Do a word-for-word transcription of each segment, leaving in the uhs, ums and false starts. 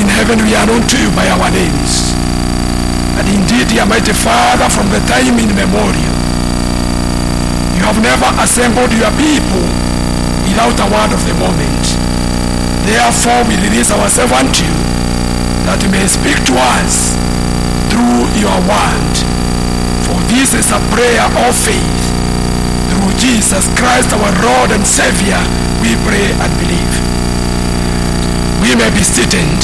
in heaven we are known to you by our names. And indeed, dear mighty Father, from the time immemorial, you have never assembled your people without a word of the moment. Therefore, we release ourselves unto you, that you may speak to us through your word. For this is a prayer of faith. Through Jesus Christ, our Lord and Savior, we pray and believe. We may be seated.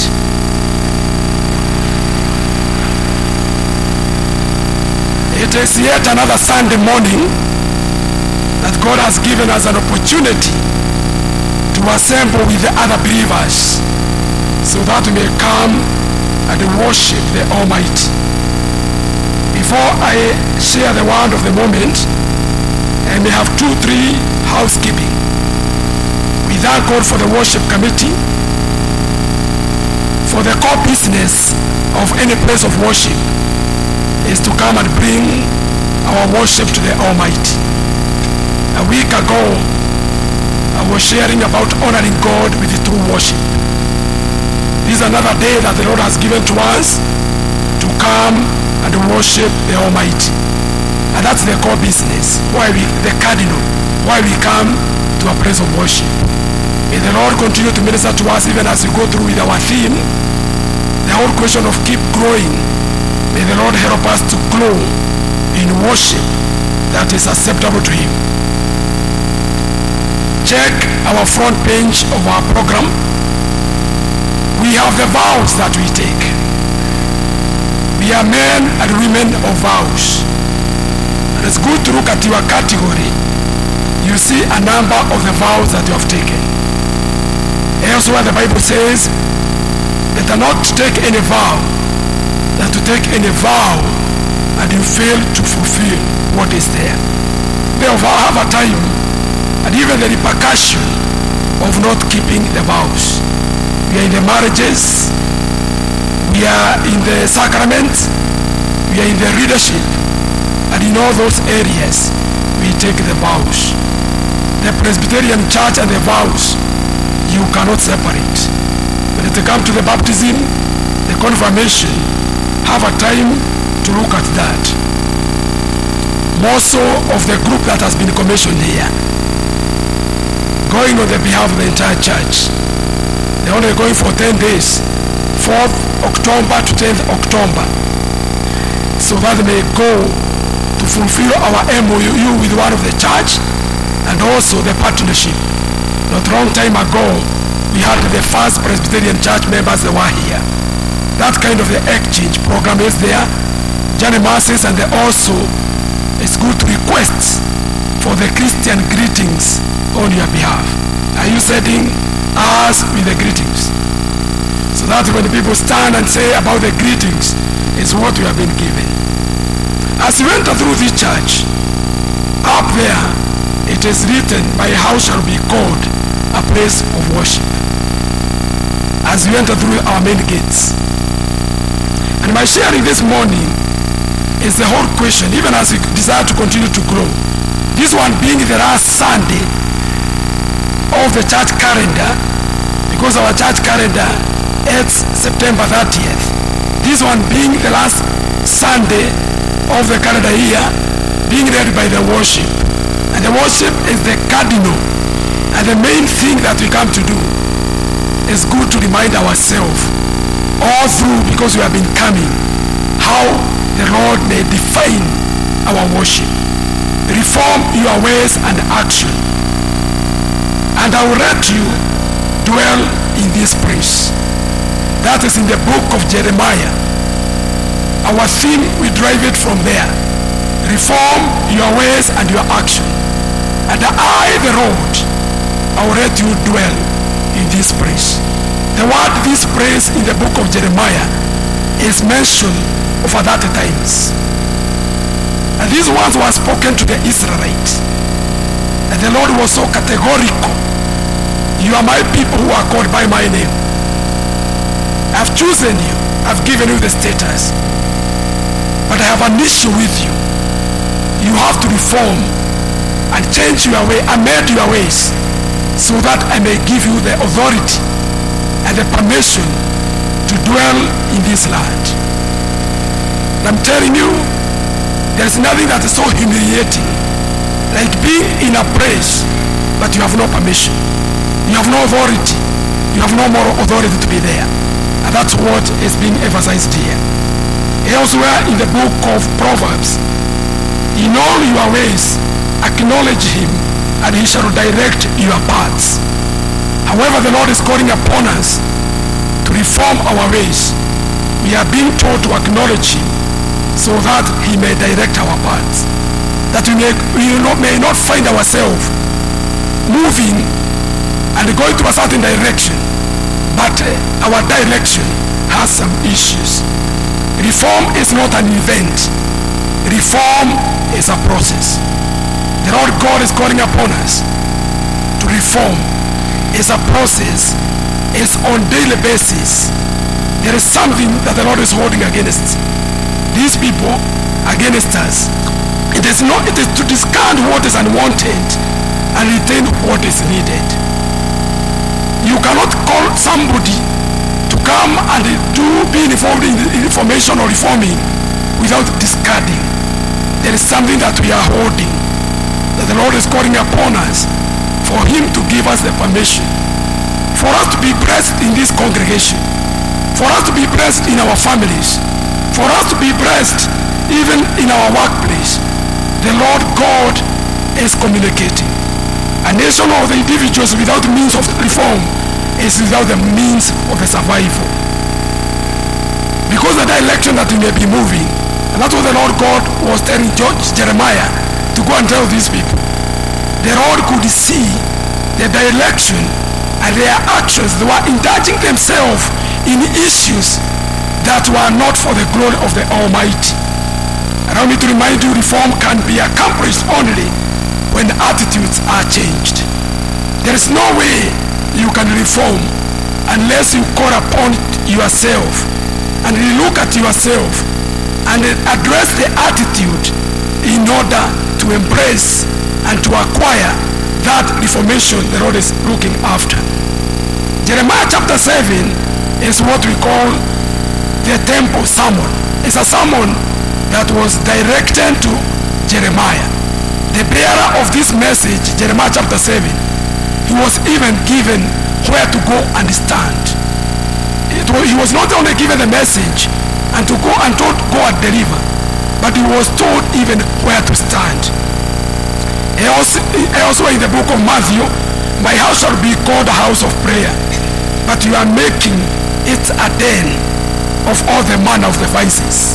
It is yet another Sunday morning that God has given us an opportunity to assemble with the other believers so that we may come and worship the Almighty. Before I share the word of the moment, I may have two, three housekeeping. We thank God for the worship committee, for the core business of any place of worship is to come and bring our worship to the Almighty. A week ago, I was sharing about honoring God with the true worship. This is another day that the Lord has given to us to come and worship the Almighty. And that's the core business, why we, the cardinal, why we come to a place of worship. May the Lord continue to minister to us even as we go through with our theme, the whole question of keep growing. May the Lord help us to grow in worship that is acceptable to Him. Check our front page of our program. We have the vows that we take. We are men and women of vows. And it's good to look at your category. You see a number of the vows that you have taken. Elsewhere the Bible says, better not take any vow than to take any vow and you fail to fulfill what is there. Therefore, have a time and even the repercussion of not keeping the vows. We are in the marriages, we are in the sacraments, we are in the leadership, and in all those areas we take the vows. The Presbyterian Church and the vows, you cannot separate. When it comes to the baptism, the confirmation, have a time to look at that. More so of the group that has been commissioned here, going on the behalf of the entire church. They're only going for ten days, fourth October to tenth October, so that they may go to fulfill our M O U with one of the church and also the partnership. Not long time ago, we had the first Presbyterian church members that were here. That kind of the exchange program is there. Johnny Masses, and also it's good to request for the Christian greetings on your behalf. Are you sending us with the greetings? So that when people stand and say about the greetings, is what we have been given. As you enter through this church, up there it is written, my house shall be called a place of worship. As you enter through our main gates. And my sharing this morning is the whole question, even as we desire to continue to grow. This one being the last Sunday of the church calendar, because our church calendar ends September thirtieth. This one being the last Sunday of the calendar year, being led by the worship. And the worship is the cardinal. And the main thing that we come to do is good to remind ourselves all through, because we have been coming, how the Lord may define our worship. Reform your ways and action. And I will let you dwell in this place. That is in the book of Jeremiah. Our theme, we drive it from there. Reform your ways and your action. And I, the Lord, I will let you dwell in this place. The word this place in the book of Jeremiah is mentioned over thirty times. And these words were spoken to the Israelites. And the Lord was so categorical. You are my people who are called by my name. I've chosen you. I've given you the status. But I have an issue with you. You have to reform and change your way, amend your ways, so that I may give you the authority and the permission to to dwell in this land. And I'm telling you, there is nothing that is so humiliating like being in a place but you have no permission, you have no authority, you have no moral authority to be there. And that's what is being emphasized here. Elsewhere in the book of Proverbs, in all your ways acknowledge him, and he shall direct your paths. However, the Lord is calling upon us to reform our ways. We are being told to acknowledge him so that he may direct our paths, that we may, we not, may not find ourselves moving and going to a certain direction, but uh, our direction has some issues. Reform is not an event. Reform is a process. The Lord God is calling upon us to reform. It's a process. It's on daily basis. There is something that the Lord is holding against these people, against us. It is not. It is to discard what is unwanted and retain what is needed. You cannot call somebody to come and do be involved in information or reforming without discarding. There is something that we are holding, that the Lord is calling upon us for him to give us the permission for us to be blessed in this congregation, for us to be blessed in our families, for us to be blessed even in our workplace. The Lord God is communicating. A nation or the individuals without means of reform is without the means of the survival. Because the direction that we may be moving, and that's what the Lord God was telling George, Jeremiah to go and tell these people. The Lord could see the direction and their actions. They were indulging themselves in issues that were not for the glory of the Almighty. Allow me to remind you, reform can be accomplished only when the attitudes are changed. There is no way you can reform unless you call upon yourself and look at yourself and address the attitude in order to embrace and to acquire that reformation the Lord is looking after. Jeremiah chapter seven is what we call the temple sermon. It's a sermon that was directed to Jeremiah. The bearer of this message, Jeremiah chapter seven, he was even given where to go and stand. It was, he was not only given the message and to go and told go and deliver, but he was told even where to stand. Also, also in the book of Matthew, my house shall be called a house of prayer, but you are making it a den of all the manner of the vices.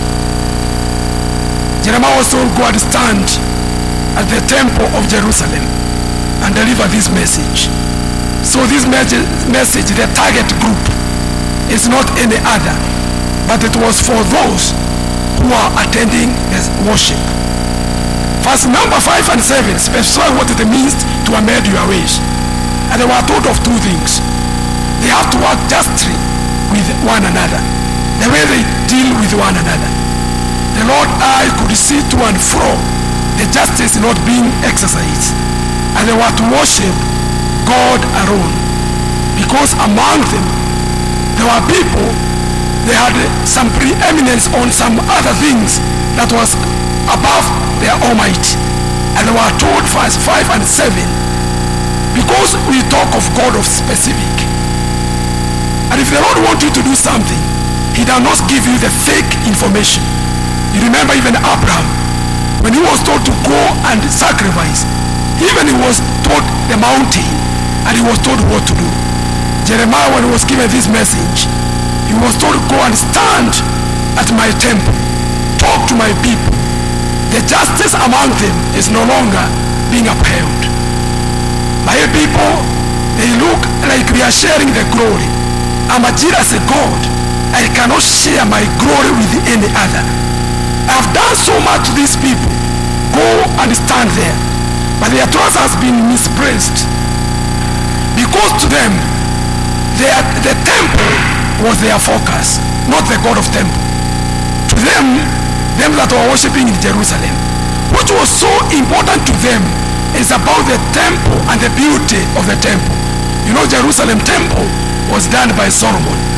Jeremiah was told go and stand at the temple of Jerusalem and deliver this message. So this message, the target group is not any other, but it was for those who are attending the worship. Verse number five and seven specify what it means to amend your ways. And they were told of two things. They have to work justly with one another, the way they deal with one another. The Lord I could see to and fro the justice not being exercised, and they were to worship God alone, because among them there were people, they had some preeminence on some other things that was above their Almighty. And they were told verse five and seven, because we talk of God of specific, and if the Lord wants you to do something, he does not give you the fake information. You remember even Abraham, when he was told to go and sacrifice, even he was told the mountain and he was told what to do. Jeremiah, when he was given this message, he was told go and stand at my temple, talk to my people. The justice among them is no longer being upheld. My people, they look like we are sharing the glory. I'm a jealous God. I cannot share my glory with any other. I've done so much to these people. Go and stand there. But their trust has been misplaced, because to them their, the temple was their focus, not the God of temple. To them, them that were worshiping in Jerusalem, what was so important to them is about the temple and the beauty of the temple. You know, Jerusalem temple was done by Solomon.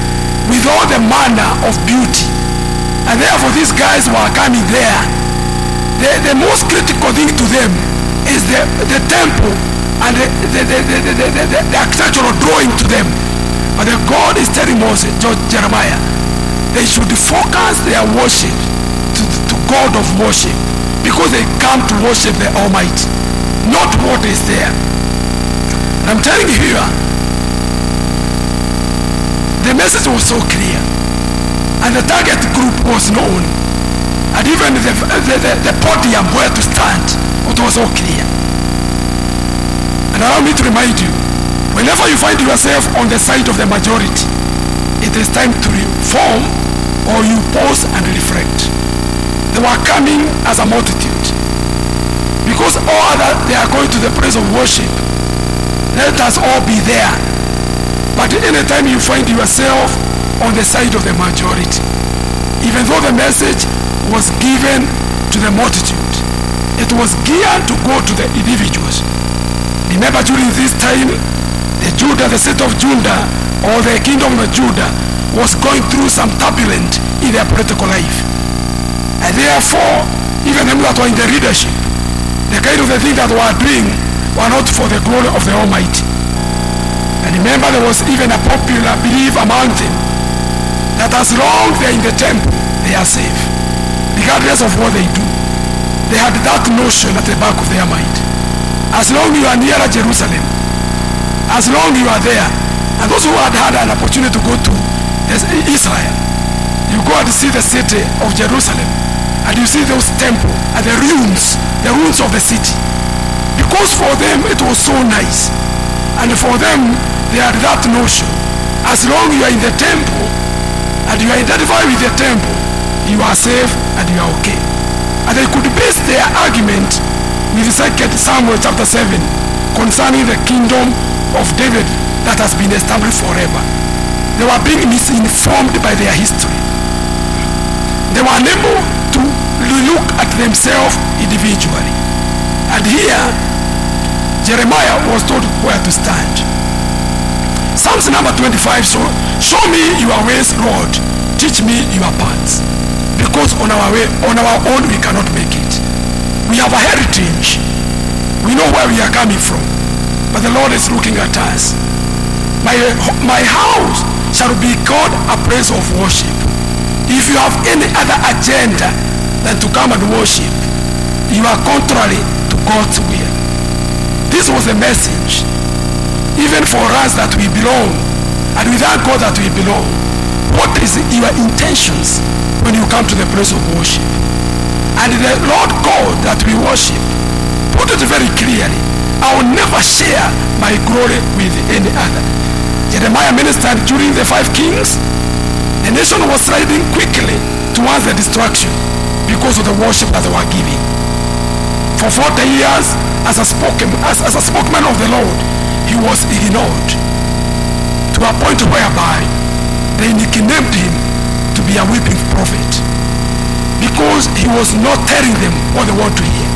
with all the manner of beauty. And therefore these guys who are coming there, the, the most critical thing to them is the, the temple and the, the, the, the, the, the, the, the architectural drawing to them. But the God is telling Moses, Jeremiah, they should focus their worship to, to God of worship, because they come to worship the Almighty, not what is there. And I'm telling you here, the message was so clear, and the target group was known, and even the, the, the, the podium where to stand, it was so clear. And allow me to remind you, whenever you find yourself on the side of the majority, it is time to reform, or you pause and reflect. They were coming as a multitude, because all other they are going to the place of worship. Let us all be there. But anytime you find yourself on the side of the majority, even though the message was given to the multitude, it was geared to go to the individuals. Remember, during this time, the Judah, the state of Judah, or the kingdom of Judah, was going through some turbulence in their political life. And therefore, even them that were in the leadership, the kind of the thing that we are doing were not for the glory of the Almighty. And remember, there was even a popular belief among them that as long they are in the temple, they are safe, regardless of what they do. They had that notion at the back of their mind. As long you are nearer Jerusalem, as long you are there, and those who had had an opportunity to go to Israel, you go and see the city of Jerusalem, and you see those temples and the ruins, the ruins of the city. Because for them it was so nice, and for them they had that notion, as long you are in the temple and you are identified with the temple, you are safe and you are okay. And they could base their argument with Second Samuel chapter seven concerning the kingdom of David that has been established forever. They were being misinformed by their history. They were unable to look at themselves individually. And here, Jeremiah was told where to stand. Psalms number twenty-five, so show me your ways, Lord, teach me your paths. Because on our way, on our own, we cannot make it. We have a heritage. We know where we are coming from. But the Lord is looking at us. My, my house shall be called a place of worship. If you have any other agenda than to come and worship, you are contrary to God's will. This was the message. Even for us that we belong, and without God that we belong, what is your intentions when you come to the place of worship? And the Lord God that we worship put it very clearly: I will never share my glory with any other. Jeremiah ministered during the five kings. The nation was sliding quickly towards the destruction because of the worship that they were giving. For forty years, as a spoken, as, as a spokesman of the Lord, he was ignored, to a point whereby they nicknamed him to be a weeping prophet, because he was not telling them what they want to hear.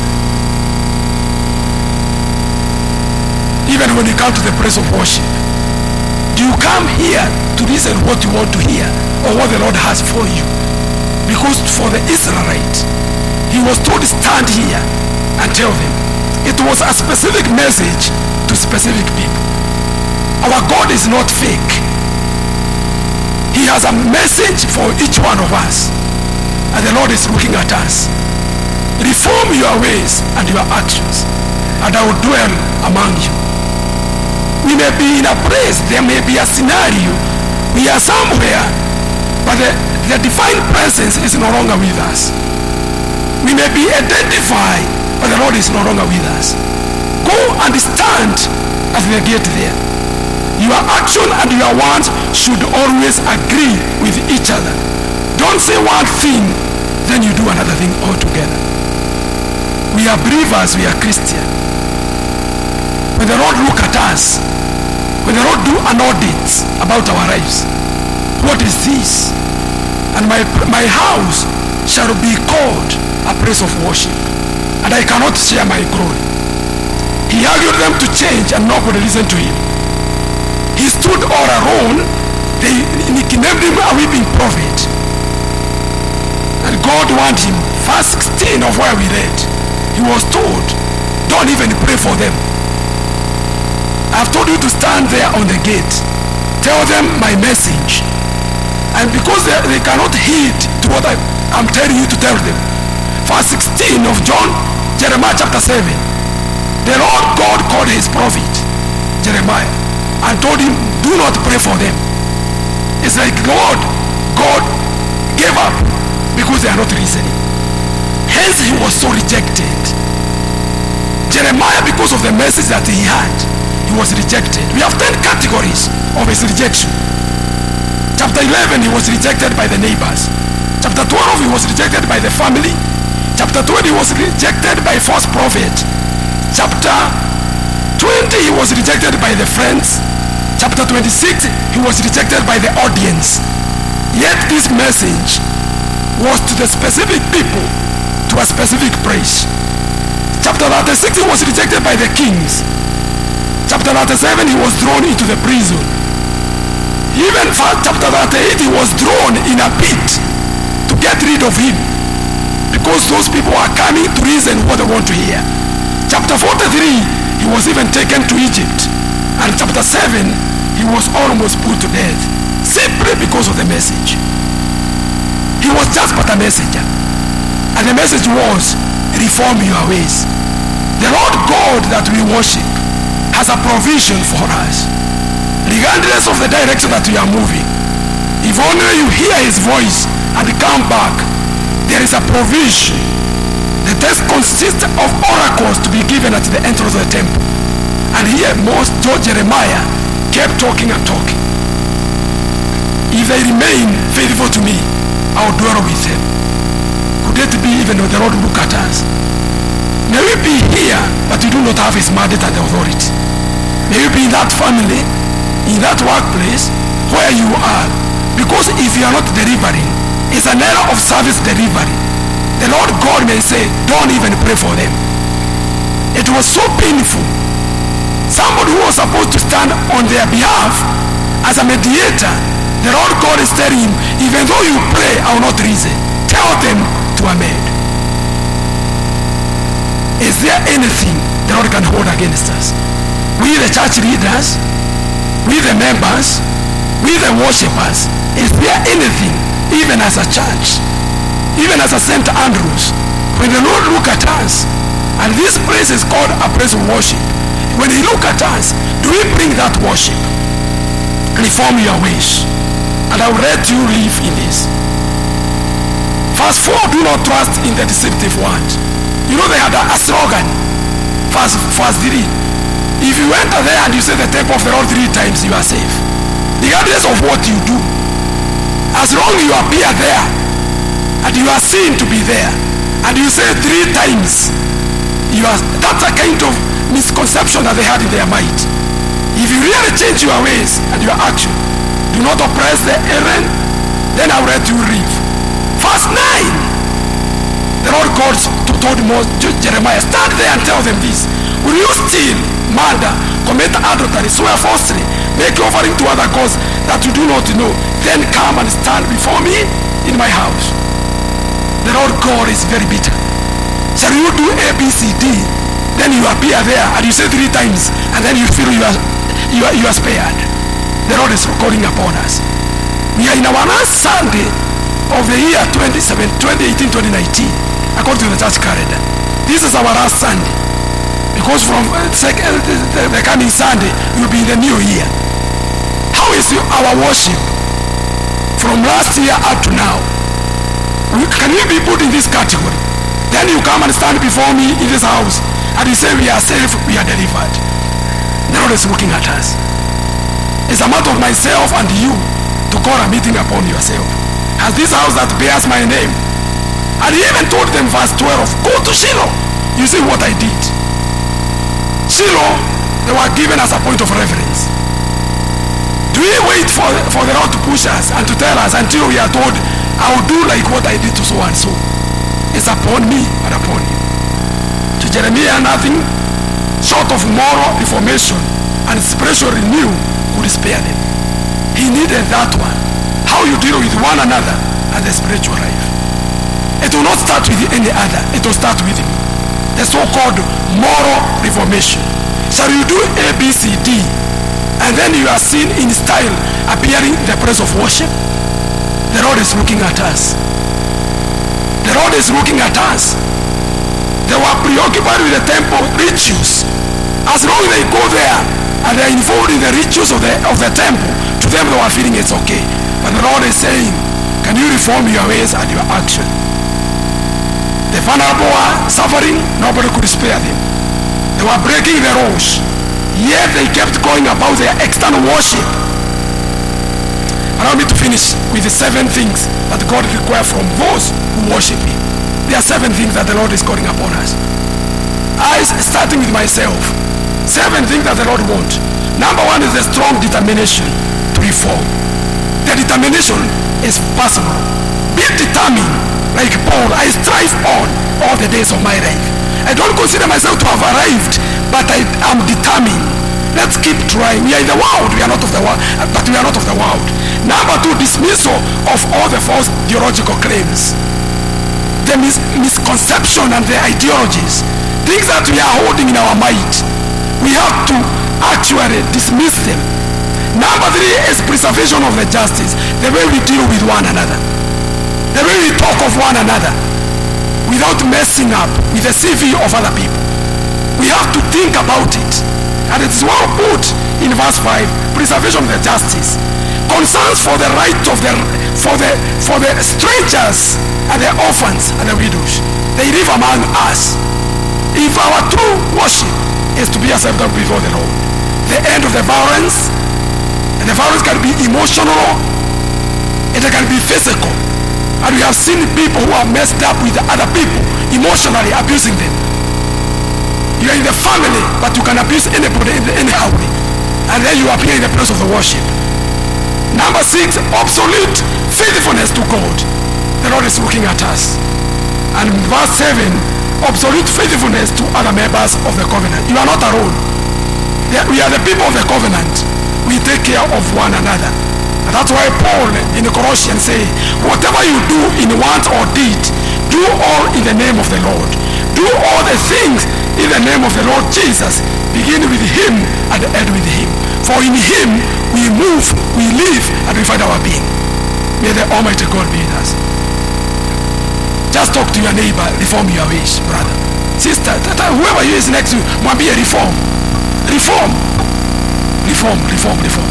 Even when you come to the place of worship, do you come here to listen what you want to hear, or what the Lord has for you? Because for the Israelites, he was told, stand here and tell them. It was a specific message to specific people. Our God is not fake. He has a message for each one of us, and the Lord is looking at us. Reform your ways and your actions, and I will dwell among you. We may be in a place, there may be a scenario, we are somewhere, but the, the divine presence is no longer with us. We may be identified, but the Lord is no longer with us. Go and stand at the gate there. Your action and your words should always agree with each other. Don't say one thing, then you do another thing altogether. We are believers, we are Christian. When the Lord look at us, when the Lord do an audit about our lives, what is this? And my, my house shall be called a place of worship, and I cannot share my glory. He argued them to change, and nobody listened to him. He stood all alone they nicknamed him a weeping prophet. And God warned him. Verse sixteen of where we read, he was told, don't even pray for them. I've told you to stand there on the gate, tell them my message. And because they, they cannot heed to what I, I'm telling you to tell them, verse sixteen of John, Jeremiah chapter seven, the Lord God called his prophet Jeremiah and told him, do not pray for them. It's like Lord God gave up because they are not listening. Hence he was so rejected. Jeremiah, because of the message that he had, he was rejected. We have ten categories of his rejection. Chapter eleven, he was rejected by the neighbors. Chapter twelve, he was rejected by the family. Chapter twenty, he was rejected by false prophet. Chapter twenty, he was rejected by the friends. Chapter twenty-six, he was rejected by the audience. Yet this message was to the specific people, to a specific place. Chapter thirty-six, he was rejected by the kings. Chapter thirty-seven, he was thrown into the prison. Even for chapter thirty-eight, he was thrown in a pit to get rid of him, because those people are coming to reason what they want to hear. Chapter forty-three, he was even taken to Egypt. And chapter seven, he was almost put to death, simply because of the message. He was just but a messenger. And the message was, reform your ways. The Lord God that we worship has a provision for us, regardless of the direction that we are moving. If only you hear his voice and come back, there is a provision. The text consists of oracles to be given at the entrance of the temple. And here most George Jeremiah kept talking and talking. If they remain faithful to me, I will dwell with them. Could it be even when the Lord look at us? May we be here, but we do not have his mandate and authority. May you be in that family, in that workplace, where you are. Because if you are not delivering, it's an error of service delivery. The Lord God may say, don't even pray for them. It was so painful. Somebody who was supposed to stand on their behalf as a mediator, the Lord God is telling him, even though you pray, I will not reason. Tell them to amend. Is there anything the Lord can hold against us? We the church leaders, we the members, we the worshippers, is there anything, even as a church, even as a Saint Andrews, when the Lord look at us, and this place is called a place of worship, when he look at us, do we bring that worship? Reform your ways. And I will let you live in this. Verse four, do not trust in the deceptive word. You know they had a, a slogan. Verse, verse three, if you enter there and you say the temple of the Lord three times, you are safe. Regardless of what you do, as long as you appear there and you are seen to be there and you say three times, you are, that's a kind of misconception that they had in their mind. If you really change your ways and your action, do not oppress the errand, then I will let you live. Verse nine, the Lord God told Jeremiah, stand there and tell them this. Will you steal, murder, commit adultery, swear falsely, make offering to other gods that you do not know, then come and stand before me in my house? The Lord God is very bitter. Shall you do A, B, C, D, then you appear there and you say three times and then you feel you are, you are, you are spared? The Lord is calling upon us. We are in our last Sunday of the year twenty eighteen twenty nineteen, according to the church calendar. This is our last Sunday, because from uh, second, the, the coming Sunday will be in the new year. How is our worship from last year up to now? Can we be put in this category? Then you come and stand before me in this house and you say we are safe, we are delivered. The Lord is looking at us. It's a matter of myself and you to call a meeting upon yourself. As this house that bears my name. And he even told them, verse twelve, go to Shiloh. You see what I did. Shiloh, they were given as a point of reference. Do we wait for, for the Lord to push us and to tell us until we are told, I will do like what I did to so and so? It's upon me and upon you. To Jeremiah, nothing short of moral reformation and spiritual renewal could spare them. He needed that one. How you deal with one another and the spiritual life. It will not start with any other. It will start with him. The so-called moral reformation. Shall you do A, B, C, D, and then you are seen in style appearing in the place of worship? The Lord is looking at us. The Lord is looking at us. They were preoccupied with the temple rituals. As long as they go there and they are involved in the rituals of the, of the temple, to them they were feeling it's okay. But the Lord is saying, can you reform your ways and your action? The vulnerable were suffering, nobody could spare them. They were breaking the rules, yet they kept going about their external worship. Allow me to finish with the seven things that God requires from those who worship him. There are seven things that the Lord is calling upon us. I, starting with myself, seven things that the Lord wants. Number one is a strong determination to reform. The determination is possible. Be determined, like Paul. I strive on all the days of my life. I don't consider myself to have arrived, but I am determined. Let's keep trying. We are in the world, we are not of the world, but we are not of the world. Number two, dismissal of all the false theological claims, the mis misconception and the ideologies, things that we are holding in our mind. We have to actually dismiss them. Number three is preservation of the justice, the way we deal with one another, the way we talk of one another, without messing up with the C V of other people. We have to think about it. And it is well put in verse five, preservation of the justice. Concerns for the right of the for the for the strangers and the orphans and the widows. They live among us. If our true worship is to be acceptable before the Lord, the end of the violence, and the violence can be emotional, it can be physical. And we have seen people who are messed up with other people, emotionally abusing them. You are in the family, but you can abuse anybody in the, anyhow. And then you appear in the place of the worship. Number six, absolute faithfulness to God. The Lord is looking at us. And verse seven, absolute faithfulness to other members of the covenant. You are not alone. We are the people of the covenant. We take care of one another. And that's why Paul in the Colossians say, whatever you do in word or deed, do all in the name of the Lord. Do all the things in the name of the Lord Jesus. Begin with him and end with him. For in him we move, we live, and we find our being. May the Almighty God be with us. Just talk to your neighbor, reform your ways, brother, sister, whoever you is next to you, might be a reform. Reform. Reform, reform, reform.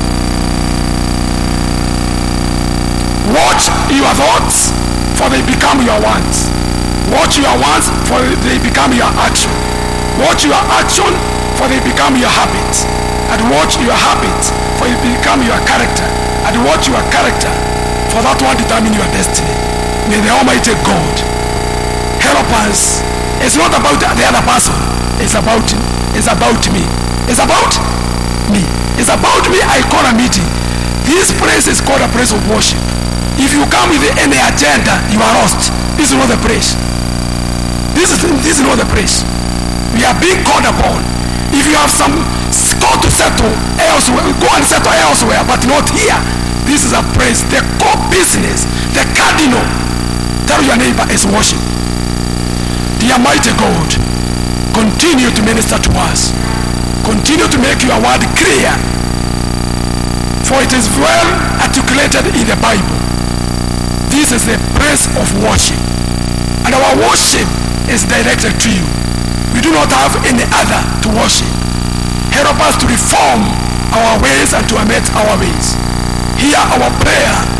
Watch your thoughts, for they become your wants. Watch your wants, for they become your action. Watch your action, for they become your habits. And watch your habits, for it become your character. And watch your character, for that one determine your destiny. May the Almighty God help us. It's not about the other person. It's about it's about me. It's about me. It's about me. I call a meeting. This place is called a place of worship. If you come with any agenda, you are lost. This is not the place. This is this is not the place. We are being called upon. If you have some score to settle elsewhere, go and settle elsewhere, but not here. This is a place. The core business, the cardinal, tell your neighbor, is worship. The Almighty God, continue to minister to us. Continue to make your word clear, for it is well articulated in the Bible. This is the place of worship, and our worship is directed to you. We do not have any other to worship. Help us to reform our ways and to amend our ways. Hear our prayer